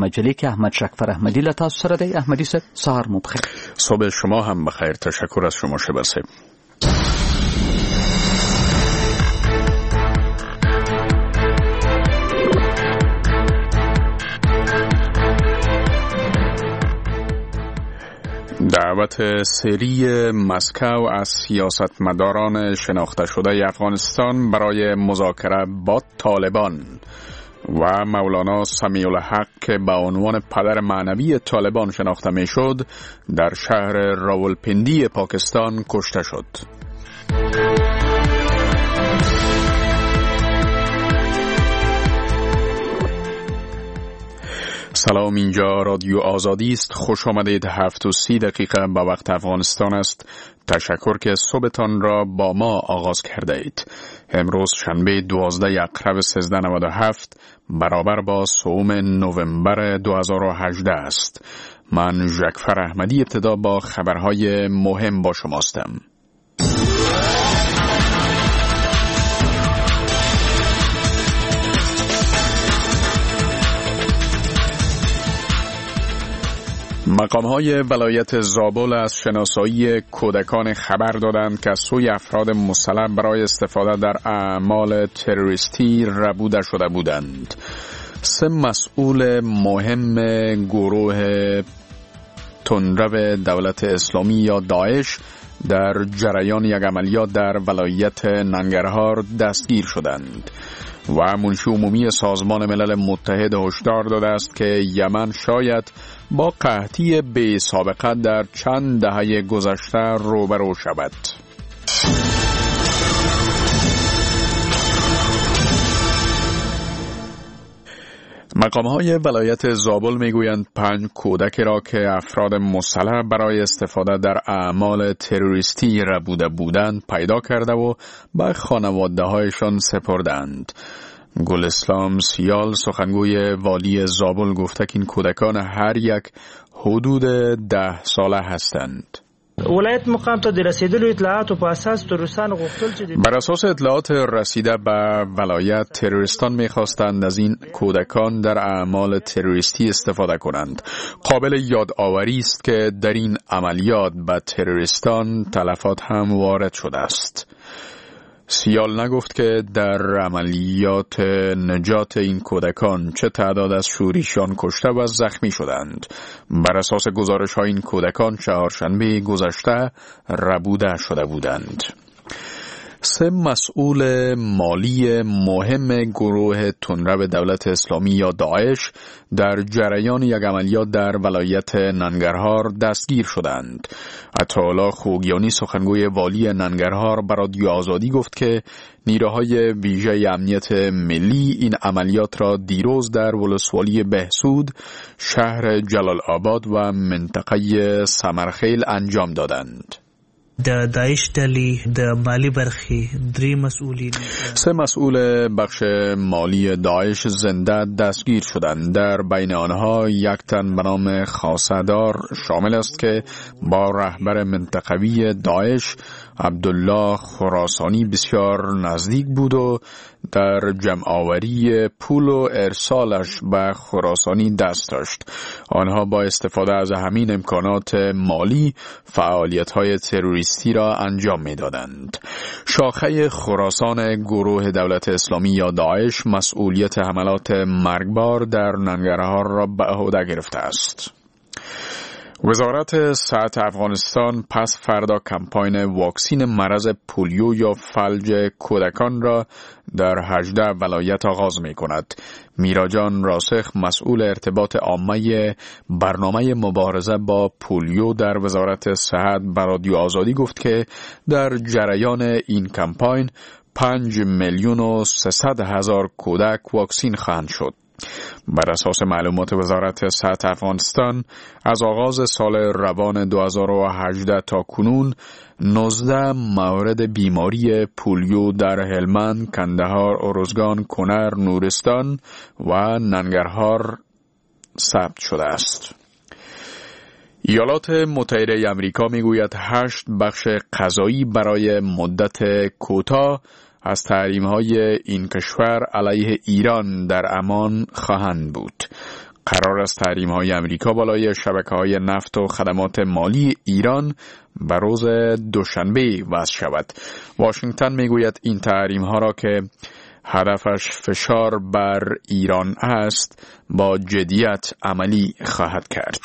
مجله که احمد شکفر احمدی له تاسو سره دی. احمدی صاحب سهار مو بخیر. صبح شما هم بخیر. تشکر از شما شبه صاحب. دعوت سری مسکو از سیاستمداران شناخته شده افغانستان برای مذاکره با طالبان و مولانا سمیع الحق که به عنوان پدر معنوی طالبان شناخته می شد در شهر راولپندی پاکستان کشته شد. سلام، اینجا رادیو آزادی است. خوش آمدید. 7:30 به وقت افغانستان است. تشکر که صبحتان را با ما آغاز کرده اید. امروز شنبه 12 اکرم 1397 برابر با 3 نوامبر 2018 است. من ژکفر احمدی ابتدا با خبرهای مهم با شماستم. مقام‌های ولایت زابل از شناسایی کودکان خبر دادند که سوی افراد مسلح برای استفاده در اعمال تروریستی ربوده شده بودند. 3 مسئول مهم گروه تندرو دولت اسلامی یا داعش در جریان یک عملیات در ولایت ننگرهار دستگیر شدند و منشی عمومی سازمان ملل متحد هشدار داده است که یمن شاید با قحطی بی سابقه در چند دهه گذشته روبرو شود. مقام‌های ولایت زابل میگویند 5 کودک را که افراد مسلح برای استفاده در اعمال تروریستی ربوده بودند پیدا کرده و به خانواده‌هایشان سپردند. گل اسلام سیال سخنگوی والی زابل گفته که این کودکان هر یک حدود 10 ساله هستند. ولایت مقام ته د رسیدلو اطلاعاتو په اساس تروریستان غوښتل چې بر اساس اطلاعات رسیده به ولایت تروریستان می‌خواستند از این کودکان در اعمال تروریستی استفاده کنند. قابل یادآوری است که در این عملیات به تروریستان تلفات هم وارد شده است. سیال نگفت که در عملیات نجات این کودکان چه تعداد از شوریشان کشته و زخمی شدند. بر اساس گزارش‌های این کودکان چهارشنبه گذشته ربوده شده بودند. 3 مسئول مالی مهم گروه تندرو دولت اسلامی یا داعش در جریان یک عملیات در ولایت ننگرهار دستگیر شدند. عطاالله خوگیانی سخنگوی والی ننگرهار به رادیو آزادی گفت که نیروهای ویژه امنیت ملی این عملیات را دیروز در ولسوالی بهسود، شهر جلال آباد و منطقه سمرخیل انجام دادند. د داعش ډلې د مالی برخې 3 مسئولین 3 مسئول بخش مالی داعش زنده دستگیر شدند. در بین آنها یک تن به نام خاصدار شامل است که با رهبر منطقوی داعش عبدالله خراسانی بسیار نزدیک بود و در جمع‌آوری پول و ارسالش به خراسانی دست داشت. آنها با استفاده از همین امکانات مالی فعالیت‌های تروریستی را انجام می‌دادند. شاخه خراسان گروه دولت اسلامی یا داعش مسئولیت حملات مرگبار در ننگرهار را به عهده گرفته است. وزارت صحت افغانستان پس فردا کمپاین واکسین مرض پولیو یا فلج کودکان را در 18 ولایت آغاز می کند. میراجان راسخ مسئول ارتباط عامه برنامه مبارزه با پولیو در وزارت صحت به رادیو آزادی گفت که در جریان این کمپاین 5,300,000 کودک واکسین خواهند شد. بر اساس معلومات وزارت صحت افغانستان از آغاز سال روان 2018 تا کنون 19 مورد بیماری پولیو در هلمند، کندهار، ارزگان، کنر، نورستان و ننگرهار ثبت شده است. ایالات متحده آمریکا میگوید 8 بخش قضایی برای مدت کوتاه از تحریم‌های این کشور علیه ایران در امان خواهند بود. قرار است تحریم‌های امریکا بالای شبکه‌های نفت و خدمات مالی ایران به روز دوشنبه وضع شود. واشنگتن میگوید این تحریم‌ها را که هدفش فشار بر ایران است با جدیت عملی خواهد کرد.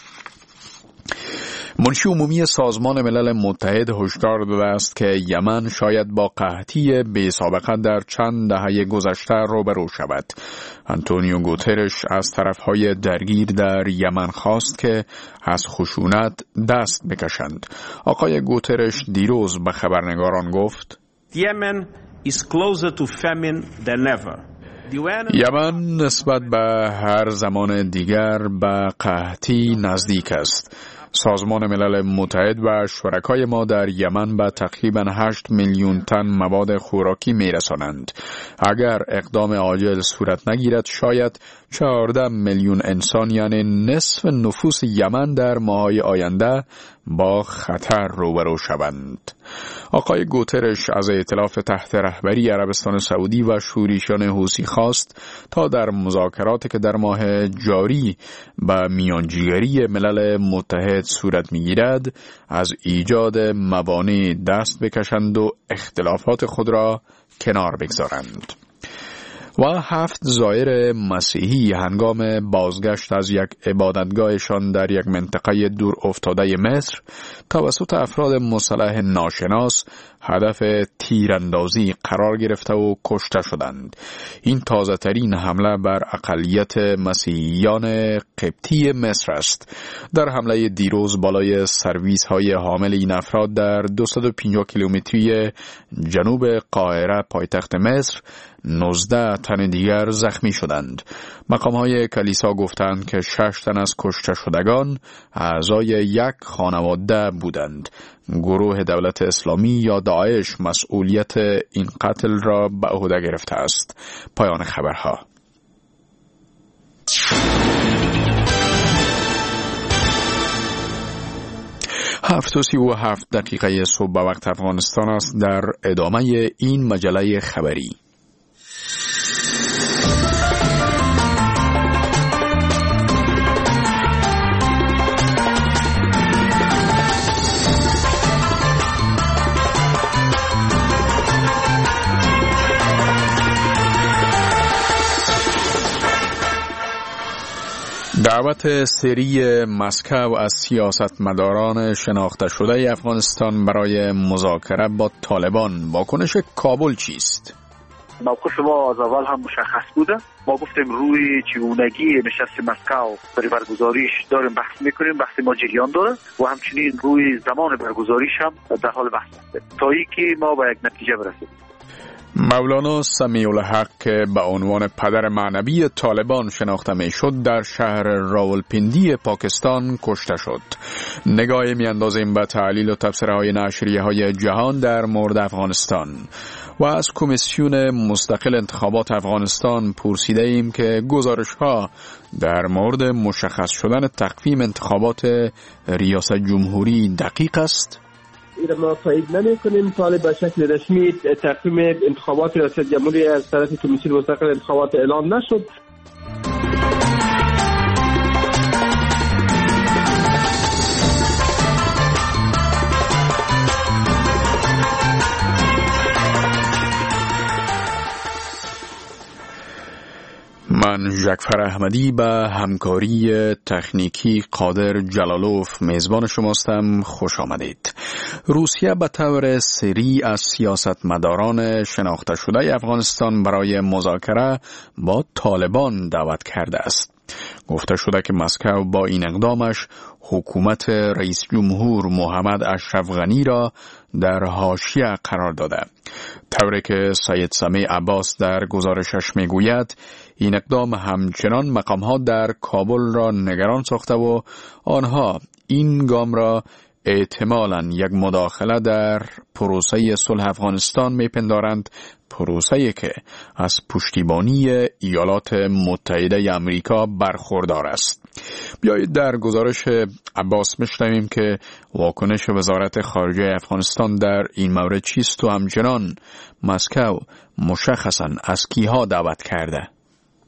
منشی عمومی سازمان ملل متحد هشدار داده است که یمن شاید با قحطی بی‌سابقه در چند دهه گذشته روبرو شود. آنتونیو گوترش از طرفهای درگیر در یمن خواست که از خشونت دست بکشند. آقای گوترش دیروز به خبرنگاران گفت: یمن is closer to famine than ever. یمن نسبت به هر زمان دیگر به قحطی نزدیک است. سازمان ملل متحد و شرکای ما در یمن به تقریباً 8 میلیون تن مواد خوراکی میرسانند. اگر اقدام عاجل صورت نگیرد شاید 14 میلیون انسان یعنی نصف نفوس یمن در ماه‌های آینده با خطر روبرو شوند. آقای گوترش از ائتلاف تحت رهبری عربستان سعودی و شورشیان حوثی خواست تا در مذاکراتی که در ماه جاری به میانجیگری ملل متحد صورت می‌گیرد از ایجاد موانع دست بکشند و اختلافات خود را کنار بگذارند. و 7 زائر مسیحی هنگام بازگشت از یک عبادتگاهشان در یک منطقه دور افتاده مصر توسط افراد مسلح ناشناس هدف تیراندازی قرار گرفته و کشته شدند. این تازه ترین حمله بر اقلیت مسیحیان قبطی مصر است. در حمله دیروز بالای سرویس های حامل این افراد در 250 کیلومتری جنوب قاهره پایتخت مصر 19 تن دیگر زخمی شدند. مقام‌های کلیسا گفتند که 6 تن از کشته شدگان اعضای یک خانواده بودند. گروه دولت اسلامی یا داعش مسئولیت این قتل را به عهده گرفته است. پایان خبرها. هفت و 37 دقیقه صبح به وقت افغانستان است. در ادامه این مجله خبری دعوت سری مسکو از سیاستمداران شناخته شده افغانستان برای مذاکره با طالبان. واکنش کابل چیست؟ موقف ما از اول هم مشخص بوده. ما گفتیم روی چگونگی نشست مسکو برای برگزاریش داریم بحث میکنیم. بحث ما جریان داره و همچنین روی زمان برگزاریش هم در حال بحث هستیم تا اینکه ما به یک نتیجه برسیم. مولانا سمیع الحق که به عنوان پدر معنوی طالبان شناخته میشد در شهر راولپندی پاکستان کشته شد. نگاهی میاندازیم به تحلیل و تبصره‌های نشریه‌های جهان در مورد افغانستان و از کمیسیون مستقل انتخابات افغانستان پرسیده ایم که گزارش‌ها در مورد مشخص شدن تقویم انتخابات ریاست جمهوری دقیق است؟ این ما تایید نمی‌کنیم. طالب به شکل رسمی تقویم انتخابات ریاست جمهوری از طرف کمیسیون مستقل انتخابات اعلام نشد. من جعفر احمدی به همکاری تکنیکی قادر جلالوف میزبان شماستم. خوش آمدید. روسیه به طور سری از سیاستمداران شناخته شده افغانستان برای مذاکره با طالبان دعوت کرده است. گفته شده که مسکو با این اقدامش حکومت رئیس جمهور محمد اشرف غنی را در حاشیه قرار داده. طوری که سید سمیع عباس در گزارشش میگوید این اقدام همچنان مقام‌ها در کابل را نگران ساخته و آنها این گام را احتمالاً یک مداخله در پروسه صلح افغانستان میپندارند، پروسه‌ای که از پشتیبانی ایالات متحده آمریکا برخوردار است. بیایید در گزارش عباس بشنویم که واکنش وزارت خارجه افغانستان در این مورد چیست و همچنان مسکو مشخصاً از کیها دعوت کرده.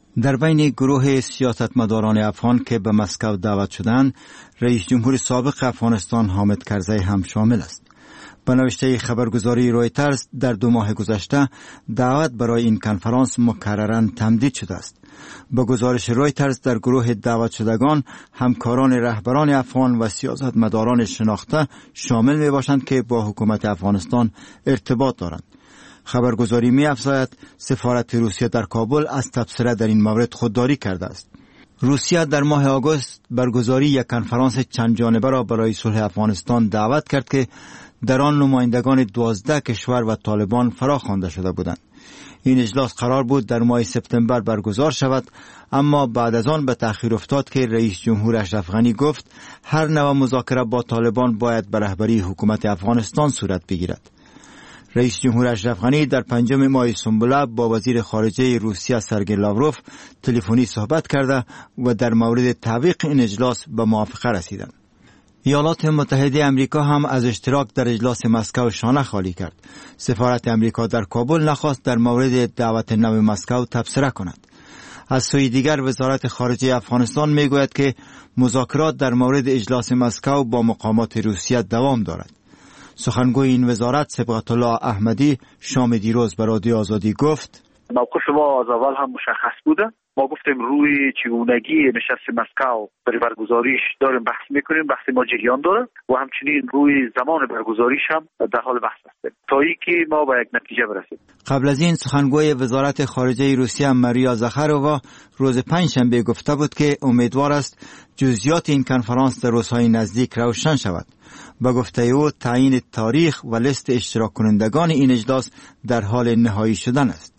در بین گروه سیاستمداران افغان که به مسکو دعوت شدند، رئیس جمهور سابق افغانستان حامد کرزی هم شامل است. به نوشته خبرگزاری رویترز در 2 ماه گذشته دعوت برای این کنفرانس مکرراً تمدید شده است. به گزارش رویترز در گروه دعوت شدگان همکاران رهبران افغان و سیاستمداران شناخته شامل می باشند که با حکومت افغانستان ارتباط دارند. خبرگزاری می افزاید سفارت روسیه در کابل از تبصره در این مورد خودداری کرده است. روسیه در ماه آگوست برگزاری یک کنفرانس چند جانبه را برای صلح افغانستان دعوت کرد که در آن نمایندگان 12 کشور و طالبان فرا خوانده شده بودند. این اجلاس قرار بود در ماه سپتامبر برگزار شود، اما بعد از آن به تأخیر افتاد که رئیس جمهور اشرف غنی گفت هر نوع مذاکره با طالبان باید به رهبری حکومت افغانستان صورت بگیرد. رئیس جمهور اشرف غنی در 5 ماه سنبله با وزیر خارجه روسیه سرگئی لاوروف تلفنی صحبت کرده و در مورد تعویق این اجلاس به موافقه رسیدند. ایالات متحده امریکا هم از اشتراک در اجلاس مسکو شانه خالی کرد. سفارت امریکا در کابل نخواست در مورد دعوت نو مسکو تبصره کند. از سوی دیگر وزارت خارجه افغانستان میگوید که مذاکرات در مورد اجلاس مسکو با مقامات روسیه دوام دارد. سخنگوی این وزارت صبغت الله احمدی شام دیروز به رادیو آزادی گفت موقف ما از اول هم مشخص بوده. ما گفتیم روی چگونگی نشست مسکو برای برگزاریش داریم بحث میکنیم، بحث ما جریان داره و همچنین روی زمان برگزاریش هم در حال بحث هستیم تا اینکه ما به یک نتیجه برسیم. قبل از این سخنگوی وزارت خارجه روسیه ماریا زخارova روز پنجشنبه گفته بود که امیدوار است جزئیات این کنفرانس در روزهای نزدیک روشن شود. با گفته او تعیین تاریخ و لیست اشتراک کنندگان این اجلاس در حال نهایی شدن است.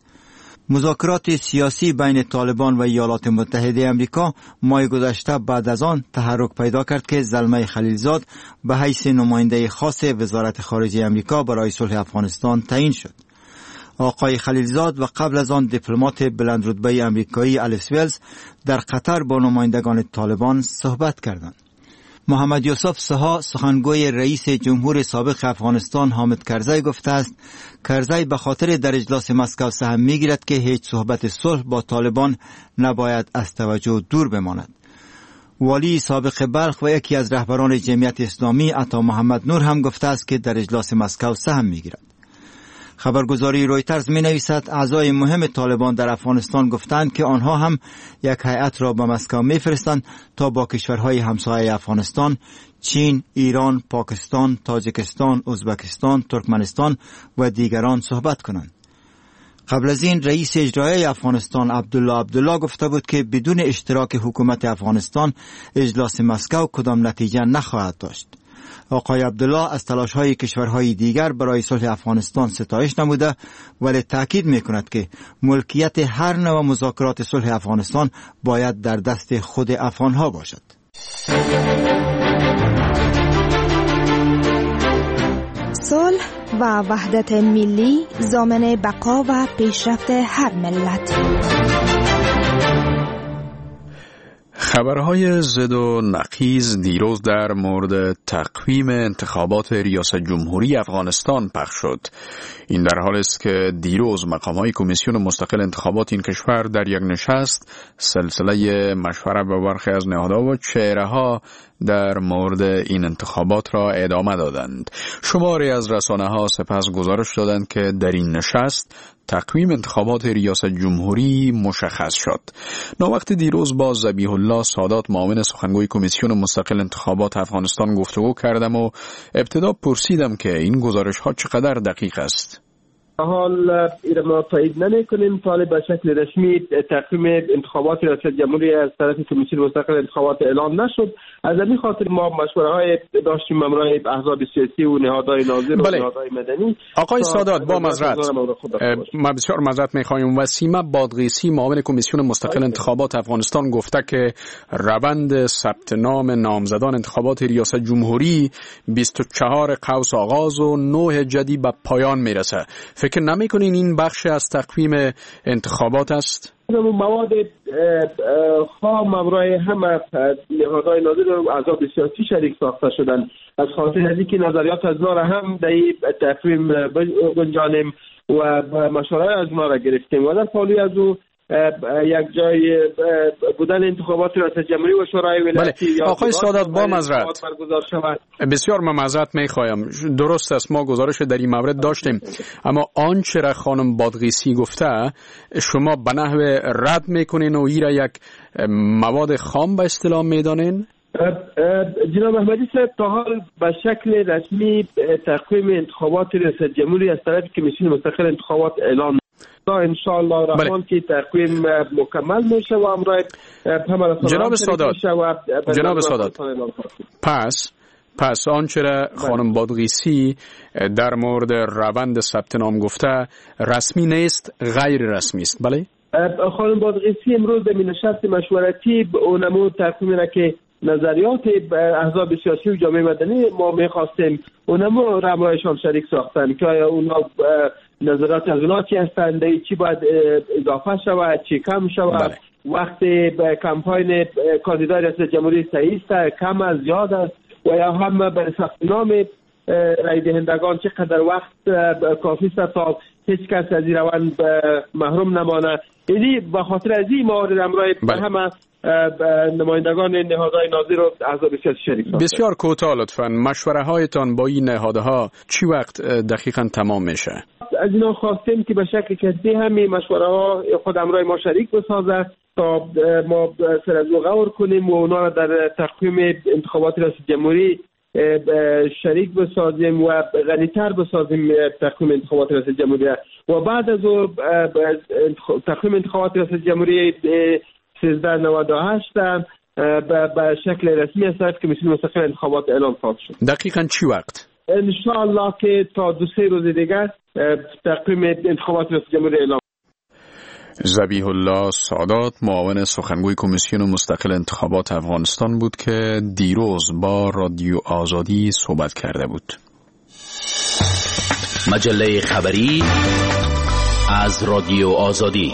مذاکرات سیاسی بین طالبان و ایالات متحده امریکا ماه گذشته بعد از آن تحرک پیدا کرد که زلمه خلیلزاد به حیث نماینده خاص وزارت خارجه امریکا برای صلح افغانستان تعیین شد. آقای خلیلزاد و قبل از آن دیپلمات بلندرتبه امریکایی الیس ویلز در قطر با نمایندگان طالبان صحبت کردند. محمد یوسف سها سخنگوی رئیس جمهور سابق افغانستان حامد کرزی گفته است کرزی به خاطر در اجلاس مسکو سهم میگیرد که هیچ صحبت صلح با طالبان نباید از توجه دور بماند. والی سابق بلخ و یکی از رهبران جمعیت اسلامی عطا محمد نور هم گفته است که در اجلاس مسکو سهم میگیرد. خبرگزاری رویترز می نویسد اعضای مهم طالبان در افغانستان گفتند که آنها هم یک هیئت را به مسکو می فرستند تا با کشورهای همسایه افغانستان چین، ایران، پاکستان، تاجیکستان، ازبکستان، ترکمنستان و دیگران صحبت کنند. قبل از این رئیس اجرایی افغانستان عبدالله گفته بود که بدون اشتراک حکومت افغانستان اجلاس مسکو کدام نتیجه نخواهد داشت. آقای عبدالله از تلاش‌های کشورهای دیگر برای صلح افغانستان ستایش نموده ولی تاکید می‌کند که ملکیت هر نوع مذاکرات صلح افغانستان باید در دست خود افغان‌ها باشد. صلح و وحدت ملی ضامن بقا و پیشرفت هر ملت. خبرهای ضد و نقیض دیروز در مورد تقویم انتخابات ریاست جمهوری افغانستان پخش شد. این در حال است که دیروز مقامهای کمیسیون مستقل انتخابات این کشور در یک نشست سلسله مشوره با برخی از نهادها و چهره‌ها در مورد این انتخابات را ادامه دادند. شماری از رسانه‌ها سپس گزارش دادند که در این نشست تقویم انتخابات ریاست جمهوری مشخص شد. ناوقت دیروز با ذبیح الله سادات معاون سخنگوی کمیسیون مستقل انتخابات افغانستان گفتگو کردم و ابتدا پرسیدم که این گزارش‌ها چقدر دقیق است. حال این ما تایید نمی‌کنیم تا به شکل رسمی تقویم انتخابات ریاست جمهوری از طرف کمیسیون مستقل انتخابات اعلام نشد. از این خاطر ما مشوره‌های داشتیم امرای احزاب سیاسی و نهادهای ناظر و نهادهای مدنی. آقای سادات با معذرت ما بسیار معذرت می‌خوایم. وسیمه بادغیسی معاون کمیسیون مستقل انتخابات افغانستان گفته که روند ثبت نام نامزدان انتخابات ریاست جمهوری 24 قوس آغاز و 9 جدی به پایان میرسه. فکر نمی‌کنین این بخش از تقویم انتخابات است؟ مواد خام امرای همه نهادهای ناظر و احزاب سیاسی شریک ساخته شدن. از خاطر از اینکه نظریات از ما را هم در تقویم گنجانیم و مشوره‌های از ما را گرفتیم و در پالوی از او یک جای بودن انتخابات ریاست جمهوری و شورای ولایتی یا آقای سادات با معذرت برگزار شود. بسیار معذرت میخوایم، درست است ما گزارش در این مورد داشتیم، اما آنچه را خانم بادغیسی گفته شما به نحو رد میکنین و این را یک مواد خام به اصطلاح میدانین؟ جناب احمدی صاحب تا حال به شکل رسمی تقویم انتخابات ریاست جمهوری از طرف کمیسیون مستقل انتخابات اعلام ان شاء الله الرحمن که تقویم مکمل میشه و امرای جناب سادات پس آنچه را خانم بادغیسی در مورد روند ثبت نام گفته رسمی نیست، غیر رسمی است. بله خانم بادغیسی امروز در نشست مشورتی اونمو تقویمی را که نظریات احزاب سیاسی و جامعه مدنی ما می‌خواستیم اونمو رمایشان شریک ساختن که آیا اونا نظرات از اونا چی هستند، چی باید اضافه شود، چی کم شود، وقتی به کمپاین کاندیدای ریاست جمهوری صحیح است، کم از زیاد است و یا هم به ثبت نام رای دهندگان چقدر وقت کافی است تا هیچ کس از این روند محروم نمانه. یعنی به خاطر از این موارد امرای همه نمایندگان نهادهای ناظر و احزاب سیاسی شریک ساختند. بسیار کوتاه لطفاً مشوره هایتان با این نهادها چی وقت دقیقاً تمام میشه؟ از اینا خواستیم که به شکل کسی همین مشوره ها خود امرای ما شریک بسازه تا ما سر از غور کنیم و اونا را در تقویم انتخابات ریاست جمهوری شریک بسازیم و غنی‌تر بسازیم تقویم انتخابات ریاست جمهوری و بعد از تقویم انتخابات ریاست جمهوری 1398 به شکل رسمی از طرف کمیسیون مستقل انتخابات اعلام خواهد شد. دقیقاً چی وقت؟ ان شاء الله که تا 2-3 روز دیگر تقویم انتخابات ریاست جمهوری اعلام. ذبیح الله سادات معاون سخنگوی کمیسیون مستقل انتخابات افغانستان بود که دیروز با رادیو آزادی صحبت کرده بود. مجله خبری از رادیو آزادی.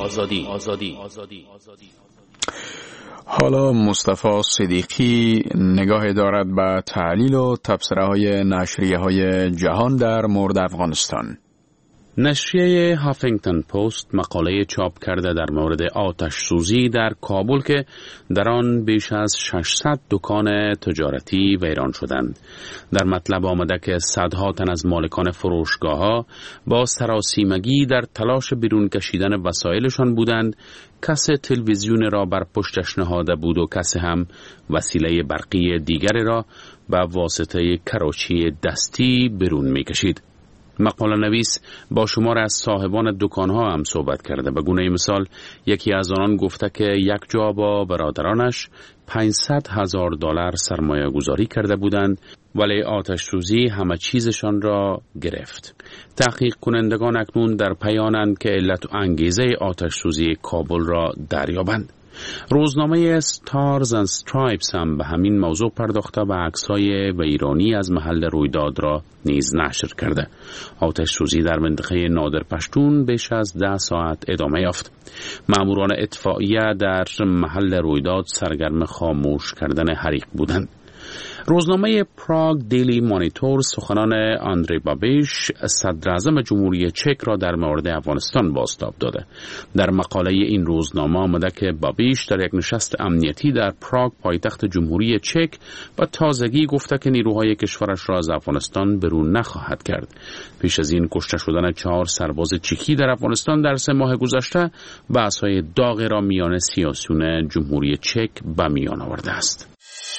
حالا مصطفی صدیقی نگاهی دارد به تحلیل و تبصره‌های نشریه‌های جهان در مورد افغانستان. نشریه هافینگتن پست مقاله چاپ کرده در مورد آتش سوزی در کابل که در آن بیش از 600 دکان تجارتی ویران شدند. در مطلب آمده که صدها تن از مالکان فروشگاه‌ها با سراسیمگی در تلاش بیرون کشیدن وسایلشان بودند. کس تلویزیون را بر پشتش نهاده بود و کس هم وسیله برقی دیگری را به واسطه کراچی دستی بیرون می‌کشید. مقاله نویس با شمار از صاحبان دکانها هم صحبت کرده. به گونه مثال یکی از آنان گفته که یک جا با برادرانش $500,000 سرمایه گذاری کرده بودند ولی آتش سوزی همه چیزشان را گرفت. تحقیق کنندگان اکنون در پیانند که علت و انگیزه آتش سوزی کابل را دریابند. روزنامه ستارز اند استرایپس هم به همین موضوع پرداخته و عکس‌های ویرانی از محل رویداد را نیز نشر کرده. آتش سوزی در منطقه نادر پشتون بیش از 10 ساعت ادامه یافت. ماموران اطفائیه در محل رویداد سرگرم خاموش کردن حریق بودند. روزنامه پراگ دیلی مانیتور سخنان آندری بابیش صدر اعظم جمهوری چک را در مورد افغانستان بازتاب داده. در مقاله این روزنامه آمده که بابیش در یک نشست امنیتی در پراگ پایتخت جمهوری چک و تازگی گفته که نیروهای کشورش را از افغانستان برون نخواهد کرد. پیش از این کشته شدن 4 سرباز چکی در افغانستان در 3 ماه گذشته بحث‌های داغی را میان سیاسیون جمهوری چک به میان آورده است.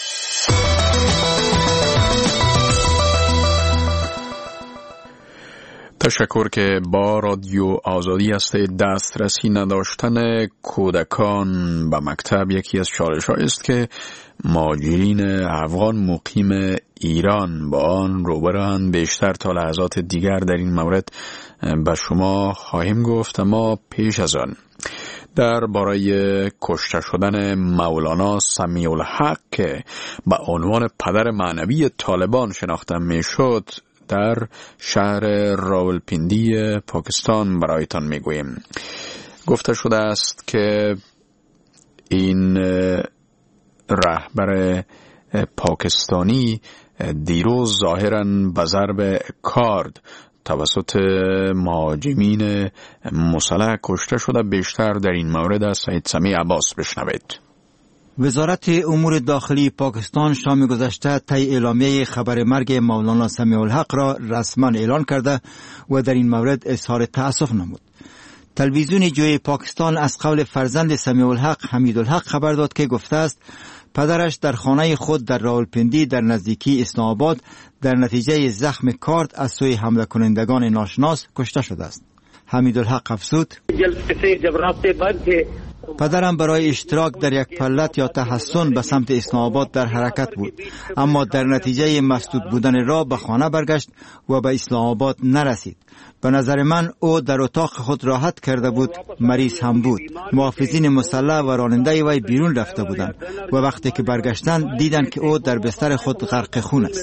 تشکر که با رادیو آزادی هستید. دسترسی نداشتن کودکان به مکتب یکی از چالش‌هایی است که مهاجرین افغان مقیم ایران با آن روبروند. بیشتر تا لحظات دیگر در این مورد به شما خواهیم گفت، اما پیش از آن در باره کشته شدن مولانا سمیع الحق که به عنوان پدر معنوی طالبان شناخته میشد در شهر راولپیندی پاکستان برایتان میگوییم. گفته شده است که این رهبر پاکستانی دیروز ظاهراً به ضرب کارد توسط مهاجمین مسلح کشته شده. بیشتر در این مورد از سید سمیع عباس بشنوید. وزارت امور داخلی پاکستان شام گذشته طی اعلامیه خبر مرگ مولانا سمیع الحق را رسما اعلان کرده و در این مورد اظهار تأسف نمود. تلویزیون جوی پاکستان از قول فرزند سمیع الحق حمید الحق خبر داد که گفته است پدرش در خانه خود در راولپندی در نزدیکی اسلام آباد در نتیجه زخم کارد از سوی حمله کنندگان ناشناس کشته شده است. حمید الحق افزود پدرم برای اشتراک در یک پلت یا تحسن به سمت اسلام آباد در حرکت بود، اما در نتیجه مسدود بودن راه به خانه برگشت و به اسلام آباد نرسید. به نظر من او در اتاق خود راحت کرده بود، مریض هم بود. محافظین مسلح و راننده وی بیرون رفته بودند و وقتی که برگشتند دیدند که او در بستر خود غرق خون است.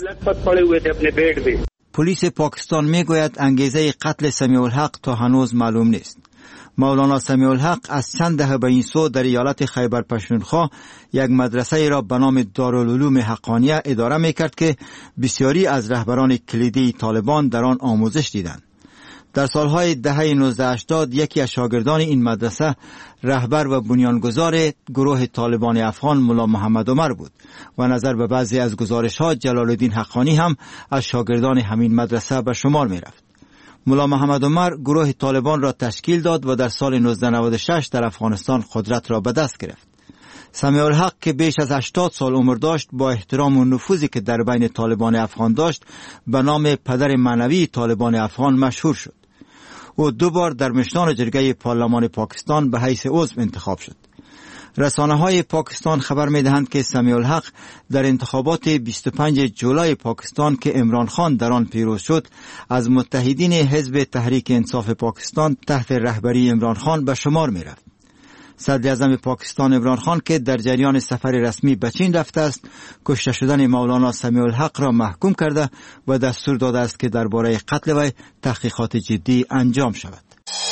پلیس پاکستان میگوید انگیزه قتل سمیع الحق تا هنوز معلوم نیست. مولانا سمیع الحق از چند دهه به این سو در ایالت خیبر پختونخوا یک مدرسه را به نام دارالعلوم حقانیه اداره میکرد که بسیاری از رهبران کلیدی طالبان در آن آموزش دیدند. در سالهای دهه 1980 یکی از شاگردان این مدرسه رهبر و بنیانگذار گروه طالبان افغان ملا محمد عمر بود و نظر به بعضی از گزارش‌ها جلال الدین حقانی هم از شاگردان همین مدرسه به شمار می‌رفت. ملا محمد عمر گروه طالبان را تشکیل داد و در سال 1996 در افغانستان قدرت را به دست گرفت. سمیع الحق که بیش از 80 سال عمر داشت با احترام و نفوذی که در بین طالبان افغان داشت به نام پدر معنوی طالبان افغان مشهور شد. او 2 بار در مشنان جرگه پارلمان پاکستان به حیث عضو انتخاب شد. رسانه‌های پاکستان خبر می‌دهند که سمیع الحق در انتخابات 25 جولای پاکستان که عمران خان در آن پیروز شد از متحدین حزب تحریک انصاف پاکستان تحت رهبری عمران خان به شمار می‌رفت. صدر اعظم پاکستان عمران خان که در جریان سفر رسمی به چین رفته است، کشته شدن مولانا سمیع الحق را محکوم کرده و دستور داده است که درباره قتل وی تحقیقات جدی انجام شود.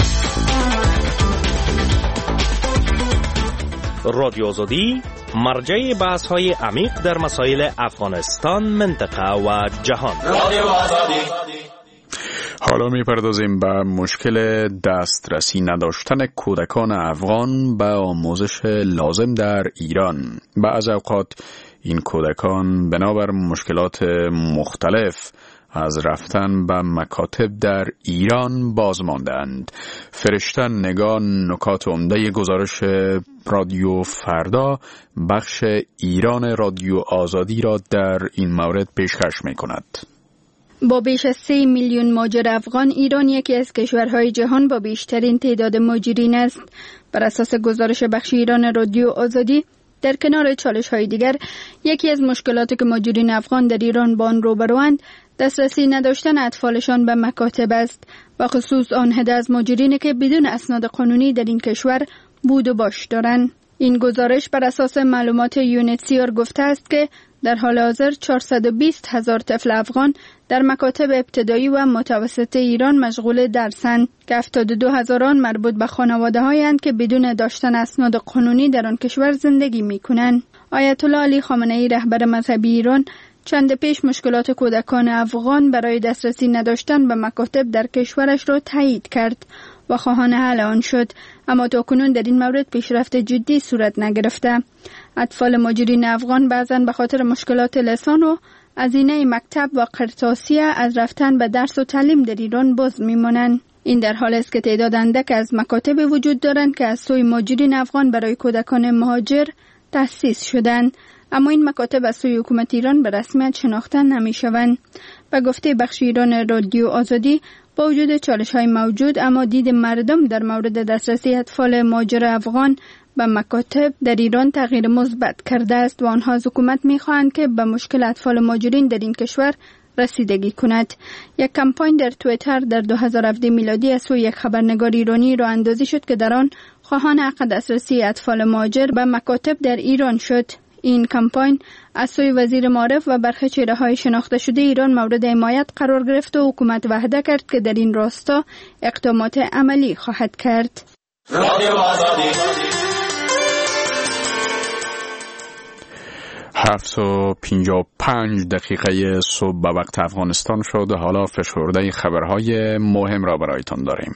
رادیو آزادی مرجع بحث‌های عمیق در مسائل افغانستان، منطقه و جهان. رادیو آزادی. حالا میپردازیم به مشکل دسترسی نداشتن کودکان افغان به آموزش لازم در ایران. بعض اوقات این کودکان بنابر مشکلات مختلف از رفتن به مکاتب در ایران باز ماندند. فرشته نگاه نکات عمده گزارش رادیو فردا بخش ایران رادیو آزادی را در این مورد پیشکش می کند. با بیش از 3 میلیون مهاجر افغان، ایران یکی از کشورهای جهان با بیشترین تعداد مهاجرین است. بر اساس گزارش بخش ایران رادیو آزادی، در کنار چالش‌های دیگر، یکی از مشکلاتی که مهاجرین افغان در ایران با آن روبروند، دسترسی نداشتن اطفالشان به مکاتب است و خصوص آن عده از مهاجرینی که بدون اسناد قانونی در این کشور بود و باش دارند. این گزارش بر اساس معلومات یونیسیار گفته است که در حال حاضر 420,000 طفل افغان در مکاتب ابتدایی و متوسط ایران مشغول درسند که 72,000 آن مربوط به خانواده‌هایند که بدون داشتن اسناد قانونی در آن کشور زندگی می‌کنند. آیت الله علی خامنه‌ای رهبر مذهبی ایران چند پیش مشکلات کودکان افغان برای دسترسی نداشتن به مکاتب در کشورش را تایید کرد و خواهان حل آن شد، اما تاکنون در این مورد پیشرفت جدی صورت نگرفته. اطفال مهاجرین افغان بعضاً به خاطر مشکلات لسان و هزینه مکتب و قرطاسیه از رفتن به درس و تعلیم در ایران باز میمانند. این در حالی است که تعداد اندک از مکاتب وجود دارند که از سوی مهاجرین افغان برای کودکان مهاجر تأسیس شدند، اما این مکاتب از سوی حکومت ایران به رسمیت شناخته نمی‌شوند. به گفته بخش ایران رادیو آزادی، با وجود چالش‌های موجود، اما دید مردم در مورد دسترسی اطفال مهاجر افغان به مکاتب در ایران تغییر مثبت کرده است و آنها از حکومت می‌خواهند که به مشکل اطفال مهاجرین در این کشور رسیدگی کند. یک کمپاین در توییتر در 2017 میلادی از سوی یک خبرنگار ایرانی راه اندازی شد که در آن خواهان حق دسترسی اطفال مهاجر به مکاتب در ایران شد. این کمپاین از سوی وزیر معارف و برخی چهره‌های شناخته شده ایران مورد حمایت قرار گرفت و حکومت وعده کرد که در این راستا اقدامات عملی خواهد کرد. 7:55 صبح به وقت افغانستان شد. حالا فشرده خبرهای مهم را برایتان داریم.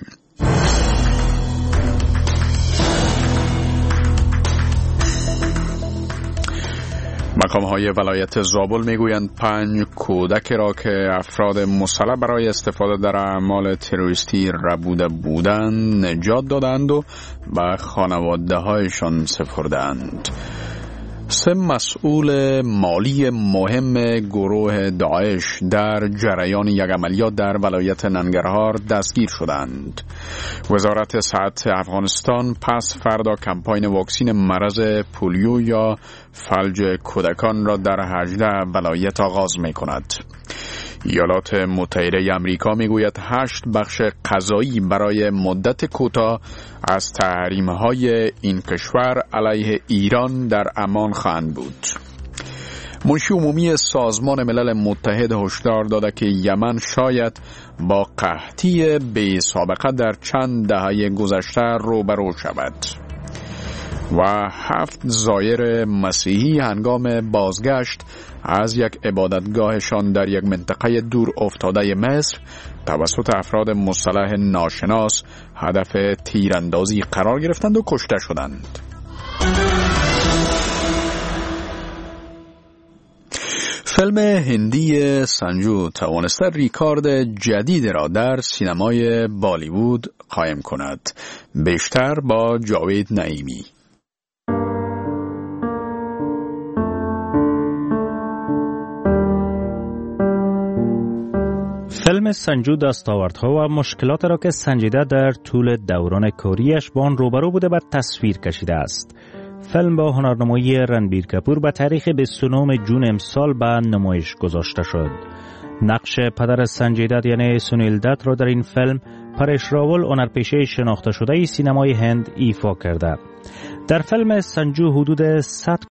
مقام‌های ولایت زابل میگویند 5 کودک را که افراد مسلح برای استفاده در اعمال تروریستی ربوده بودند نجات دادند و به خانواده‌هایشان سپردند. 3 مسئول مالی مهم گروه داعش در جریان یک عملیات در ولایت ننگرهار دستگیر شدند. وزارت صحت افغانستان پس فردا کمپاین واکسین مرض پولیو یا فلج کودکان را در 18 ولایت آغاز می کند. ایالات متحده آمریکا میگوید 8 بخش غذایی برای مدت کوتاه از تحریم‌های این کشور علیه ایران در امان خواهند بود. منشی عمومی سازمان ملل متحد هشدار داده که یمن شاید با قحطی بی سابقه در چند دهه گذشته روبرو شود. و 7 زائر مسیحی هنگام بازگشت از یک عبادتگاهشان در یک منطقه دور افتاده مصر توسط افراد مسلح ناشناس هدف تیراندازی قرار گرفتند و کشته شدند. فیلم هندی سنجو توانسته ریکارد جدید را در سینمای بالیوود قائم کند. بیشتر با جاوید نعیمی. فیلم سنجو دستاوردها و مشکلات را که سنجیده در طول دوران کاریش با آن روبرو بوده به تصویر کشیده است. فیلم با هنرنمایی رنبیر کپور به تاریخ 29 جون امسال به نمایش گذاشته شد. نقش پدر سنجیدت یعنی سونیل دت را در این فیلم پرش راول هنرپیشه شناخته شده سینمای هند ایفا کرده. در فیلم سنجو حدود 100